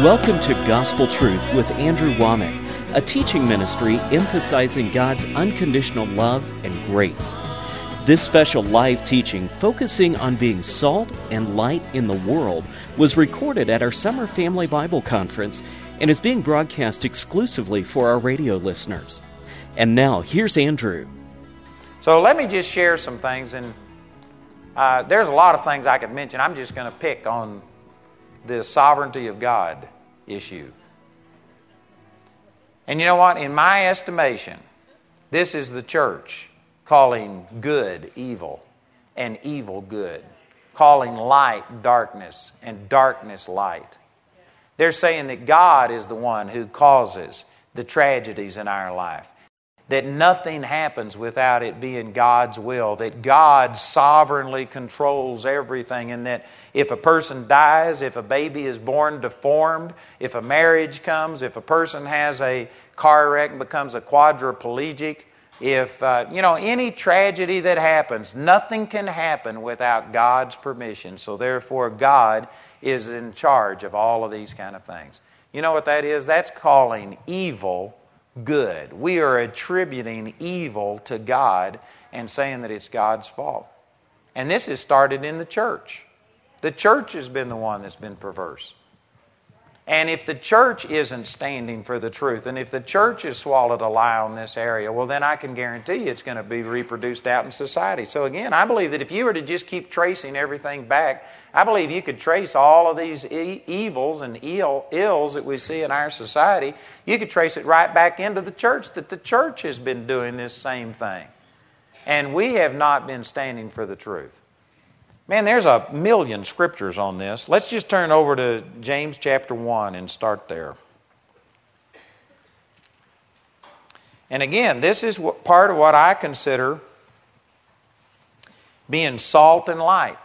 Welcome to Gospel Truth with Andrew Womack, a teaching ministry emphasizing God's unconditional love and grace. This special live teaching, focusing on being salt and light in the world, was recorded at our Summer Family Bible Conference and is being broadcast exclusively for our radio listeners. And now, here's Andrew. So let me just share some things, and there's a lot of things I could mention. I'm just going to pick on the sovereignty of God issue. And you know what? In my estimation, this is the church calling good evil and evil good, calling light darkness and darkness light. They're saying that God is the one who causes the tragedies in our life, that nothing happens without it being God's will, that God sovereignly controls everything, and that if a person dies, if a baby is born deformed, if a marriage comes, if a person has a car wreck and becomes a quadriplegic, if, any tragedy that happens, nothing can happen without God's permission. So therefore, God is in charge of all of these kind of things. You know what that is? That's calling evil good. We are attributing evil to God and saying that it's God's fault. And this has started in the church. The church has been the one that's been perverse. And if the church isn't standing for the truth, and if the church has swallowed a lie on this area, well, then I can guarantee you it's going to be reproduced out in society. So again, I believe that if you were to just keep tracing everything back, I believe you could trace all of these evils and ills that we see in our society. You could trace it right back into the church, that the church has been doing this same thing. And we have not been standing for the truth. Man, there's a million scriptures on this. Let's just turn over to James chapter 1 and start there. And again, this is part of what I consider being salt and light.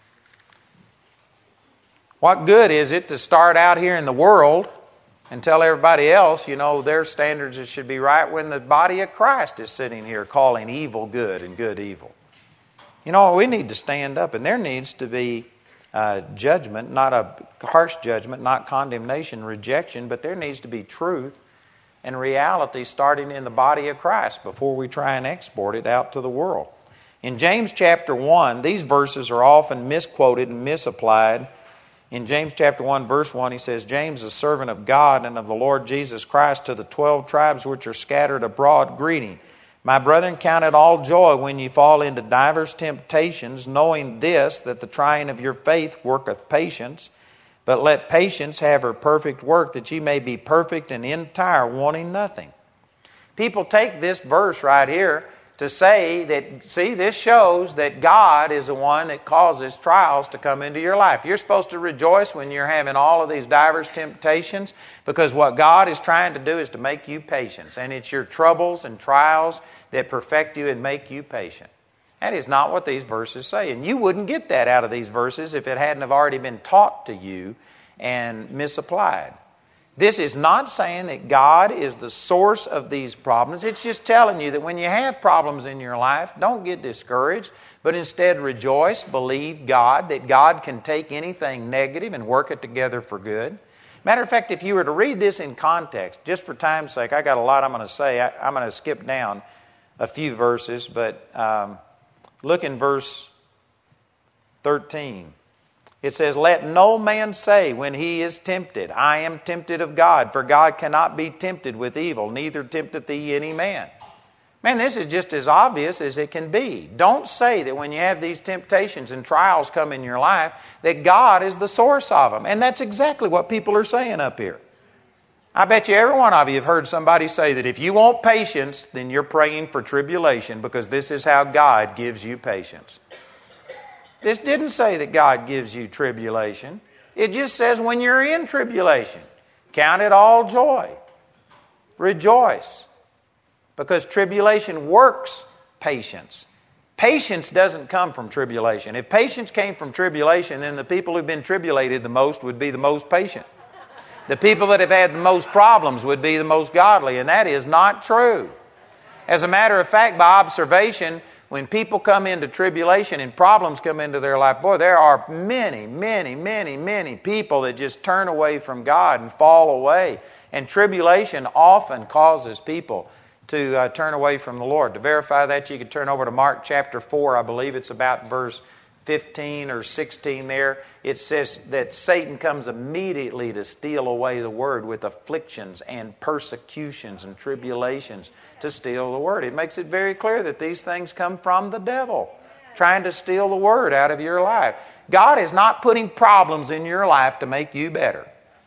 What good is it to start out here in the world and tell everybody else, their standards should be right, when the body of Christ is sitting here calling evil good and good evil? We need to stand up, and there needs to be judgment, not a harsh judgment, not condemnation, rejection, but there needs to be truth and reality starting in the body of Christ before we try and export it out to the world. In James chapter 1, these verses are often misquoted and misapplied. In James chapter 1, verse 1, he says, James, a servant of God and of the Lord Jesus Christ, to the 12 tribes which are scattered abroad, greeting. My brethren, count it all joy when ye fall into divers temptations, knowing this, that the trying of your faith worketh patience. But let patience have her perfect work, that ye may be perfect and entire, wanting nothing. People take this verse right here to say that, this shows that God is the one that causes trials to come into your life. You're supposed to rejoice when you're having all of these diverse temptations, because what God is trying to do is to make you patient. And it's your troubles and trials that perfect you and make you patient. That is not what these verses say. And you wouldn't get that out of these verses if it hadn't have already been taught to you and misapplied. This is not saying that God is the source of these problems. It's just telling you that when you have problems in your life, don't get discouraged, but instead rejoice, believe God, that God can take anything negative and work it together for good. Matter of fact, if you were to read this in context, just for time's sake, I got a lot I'm going to say. I'm going to skip down a few verses, but look in verse 13. It says, let no man say when he is tempted, I am tempted of God, for God cannot be tempted with evil, neither tempteth he any man. Man, this is just as obvious as it can be. Don't say that when you have these temptations and trials come in your life, that God is the source of them. And that's exactly what people are saying up here. I bet you every one of you have heard somebody say that if you want patience, then you're praying for tribulation, because this is how God gives you patience. This didn't say that God gives you tribulation. It just says when you're in tribulation, count it all joy. Rejoice. Because tribulation works patience. Patience doesn't come from tribulation. If patience came from tribulation, then the people who've been tribulated the most would be the most patient. The people that have had the most problems would be the most godly, and that is not true. As a matter of fact, by observation, When people come into tribulation and problems come into their life, boy, there are many, many, many, many people that just turn away from God and fall away. And tribulation often causes people to turn away from the Lord. To verify that, you could turn over to Mark chapter 4. I believe it's about verse 15 or 16 there. It says that Satan comes immediately to steal away the word with afflictions and persecutions and tribulations to steal the word. It makes it very clear that these things come from the devil, trying to steal the word out of your life. God is not putting problems in your life to make you better.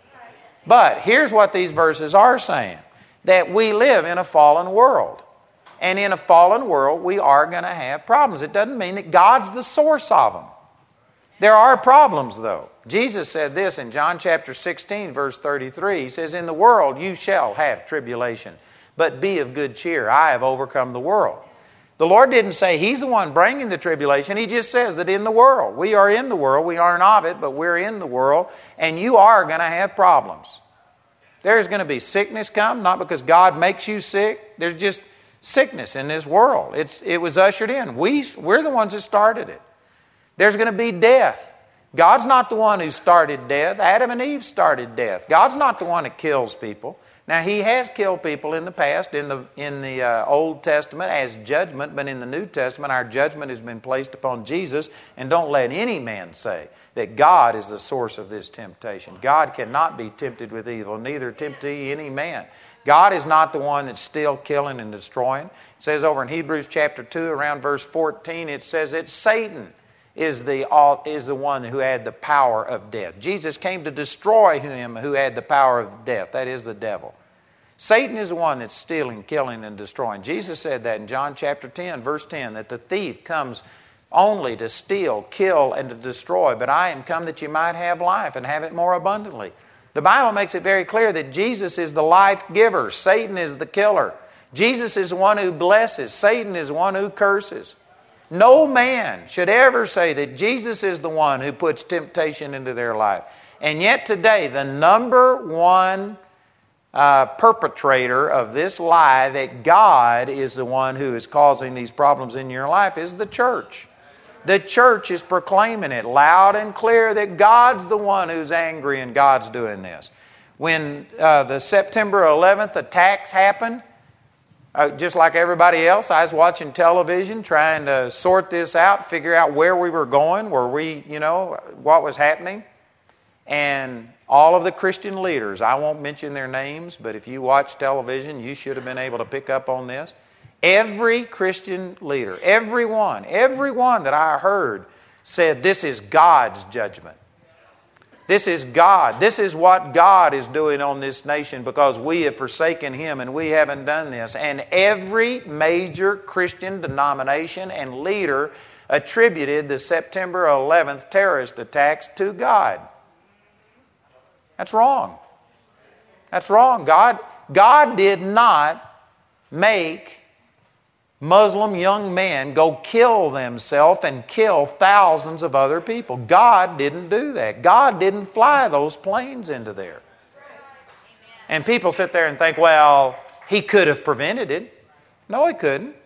But here's what these verses are saying, that we live in a fallen world. And in a fallen world, we are going to have problems. It doesn't mean that God's the source of them. There are problems, though. Jesus said this in John chapter 16, verse 33. He says, "In the world you shall have tribulation, but be of good cheer. I have overcome the world." The Lord didn't say He's the one bringing the tribulation. He just says that in the world. We are in the world. We aren't of it, but we're in the world. And you are going to have problems. There's going to be sickness come, not because God makes you sick. There's just sickness in this world. It was ushered in. We're the ones that started it. There's going to be death. God's not the one who started death. Adam and Eve started death. God's not the one that kills people. Now, He has killed people in the past, in the Old Testament as judgment, but in the New Testament our judgment has been placed upon Jesus. And don't let any man say that God is the source of this temptation. God cannot be tempted with evil, neither tempt He any man. God is not the one that's still killing and destroying. It says over in Hebrews chapter 2, around verse 14, it says that Satan is the one who had the power of death. Jesus came to destroy him who had the power of death. That is the devil. Satan is the one that's stealing, killing, and destroying. Jesus said that in John chapter 10, verse 10, that the thief comes only to steal, kill, and to destroy. But I am come that you might have life and have it more abundantly. The Bible makes it very clear that Jesus is the life giver. Satan is the killer. Jesus is the one who blesses. Satan is the one who curses. No man should ever say that Jesus is the one who puts temptation into their life. And yet today, the number one perpetrator of this lie that God is the one who is causing these problems in your life is the church. The church is proclaiming it loud and clear that God's the one who's angry and God's doing this. When the September 11th attacks happened, just like everybody else, I was watching television trying to sort this out, figure out where we were going, what was happening. And all of the Christian leaders, I won't mention their names, but if you watch television, you should have been able to pick up on this. Every Christian leader, everyone that I heard said this is God's judgment. This is God. This is what God is doing on this nation because we have forsaken Him and we haven't done this. And every major Christian denomination and leader attributed the September 11th terrorist attacks to God. That's wrong. That's wrong. God did not make Muslim young men go kill themselves and kill thousands of other people. God didn't do that. God didn't fly those planes into there. And people sit there and think, well, He could have prevented it. No, He couldn't.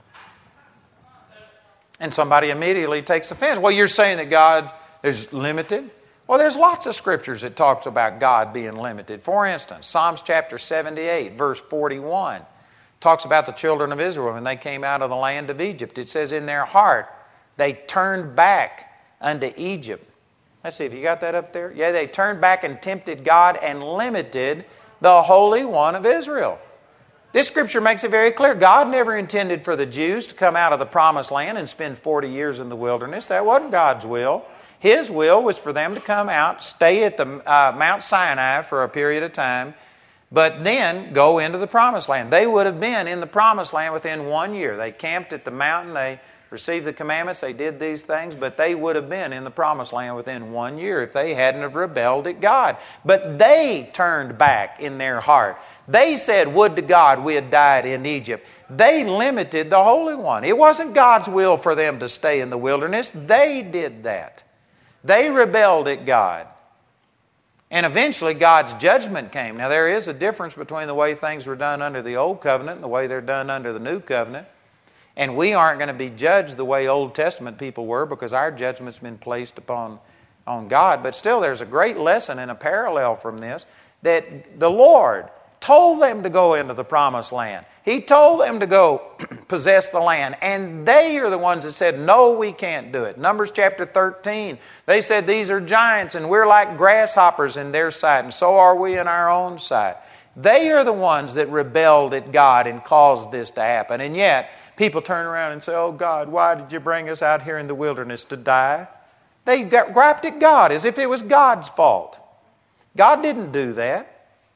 And somebody immediately takes offense. Well, you're saying that God is limited? Well, there's lots of scriptures that talks about God being limited. For instance, Psalms chapter 78, verse 41. Talks about the children of Israel when they came out of the land of Egypt. It says, in their heart they turned back unto Egypt. Let's see if you got that up there. Yeah, they turned back and tempted God and limited the Holy One of Israel. This scripture makes it very clear. God never intended for the Jews to come out of the promised land and spend 40 years in the wilderness. That wasn't God's will. His will was for them to come out, stay at the Mount Sinai for a period of time, but then go into the promised land. They would have been in the promised land within 1 year. They camped at the mountain. They received the commandments. They did these things, but they would have been in the promised land within 1 year if they hadn't have rebelled at God. But they turned back in their heart. They said, would to God we had died in Egypt. They limited the Holy One. It wasn't God's will for them to stay in the wilderness. They did that. They rebelled at God. And eventually God's judgment came. Now there is a difference between the way things were done under the Old Covenant and the way they're done under the New Covenant. And we aren't going to be judged the way Old Testament people were because our judgment's been placed upon God. But still, there's a great lesson and a parallel from this, that the Lord told them to go into the promised land. He told them to go possess the land. And they are the ones that said, no, we can't do it. Numbers chapter 13, they said these are giants and we're like grasshoppers in their sight, and so are we in our own sight. They are the ones that rebelled at God and caused this to happen. And yet, people turn around and say, oh God, why did you bring us out here in the wilderness to die? They griped at God as if it was God's fault. God didn't do that.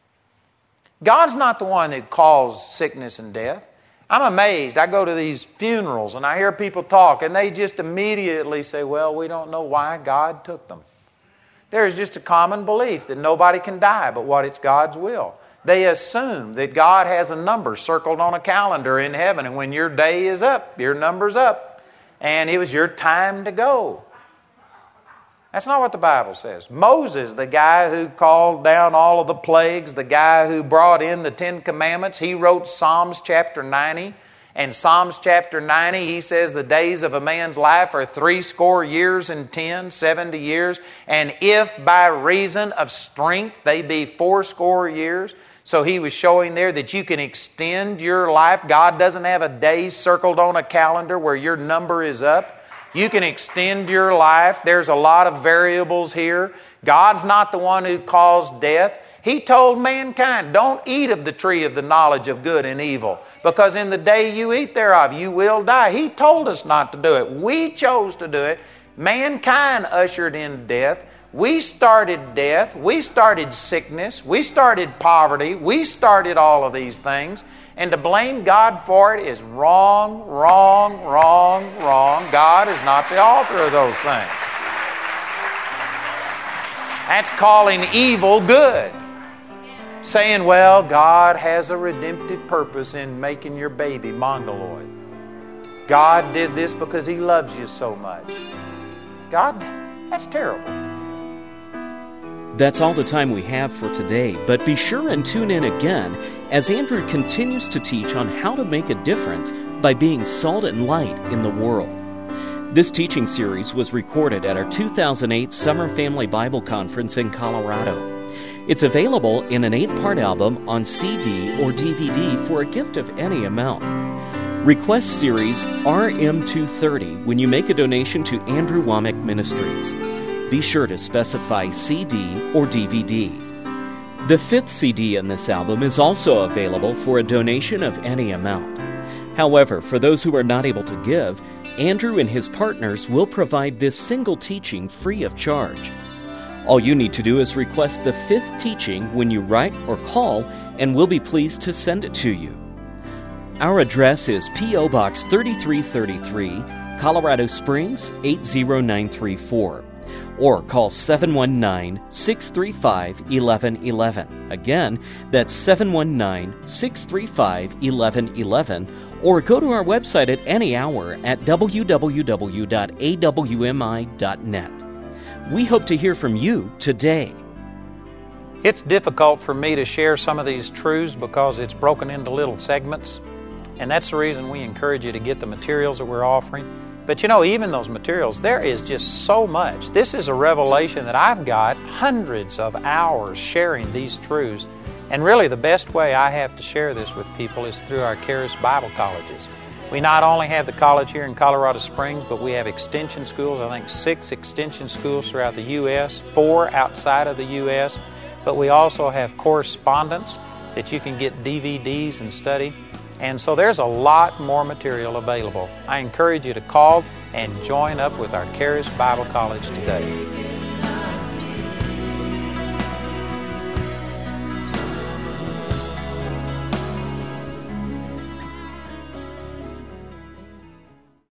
God's not the one that caused sickness and death. I'm amazed. I go to these funerals and I hear people talk and they just immediately say, well, we don't know why God took them. There is just a common belief that nobody can die but what it's God's will. They assume that God has a number circled on a calendar in heaven, and when your day is up, your number's up, and it was your time to go. That's not what the Bible says. Moses, the guy who called down all of the plagues, the guy who brought in the 10 Commandments, he wrote Psalms chapter 90. And Psalms chapter 90, he says the days of a man's life are 70 years and 10, 70 years. And if by reason of strength they be 80 years. So he was showing there that you can extend your life. God doesn't have a day circled on a calendar where your number is up. You can extend your life. There's a lot of variables here. God's not the one who caused death. He told mankind, don't eat of the tree of the knowledge of good and evil, because in the day you eat thereof, you will die. He told us not to do it. We chose to do it. Mankind ushered in death. We started death. We started sickness. We started poverty. We started all of these things. And to blame God for it is wrong, wrong, wrong, wrong. God is not the author of those things. That's calling evil good. Saying, well, God has a redemptive purpose in making your baby mongoloid. God did this because He loves you so much. God, that's terrible. That's all the time we have for today, but be sure and tune in again as Andrew continues to teach on how to make a difference by being salt and light in the world. This teaching series was recorded at our 2008 Summer Family Bible Conference in Colorado. It's available in an 8-part album on CD or DVD for a gift of any amount. Request series RM230 when you make a donation to Andrew Wommack Ministries. Be sure to specify CD or DVD. The 5th CD in this album is also available for a donation of any amount. However, for those who are not able to give, Andrew and his partners will provide this single teaching free of charge. All you need to do is request the 5th teaching when you write or call, and we'll be pleased to send it to you. Our address is P.O. Box 3333, Colorado Springs 80934. Or call 719-635-1111. Again, that's 719-635-1111. Or go to our website at any hour at www.awmi.net. We hope to hear from you today. It's difficult for me to share some of these truths because it's broken into little segments. And that's the reason we encourage you to get the materials that we're offering. But you know, even those materials, there is just so much. This is a revelation that I've got hundreds of hours sharing these truths. And really the best way I have to share this with people is through our Charis Bible colleges. We not only have the college here in Colorado Springs, but we have extension schools, I think 6 extension schools throughout the U.S., 4 outside of the U.S. But we also have correspondence that you can get DVDs and study. And so there's a lot more material available. I encourage you to call and join up with our Charis Bible College today.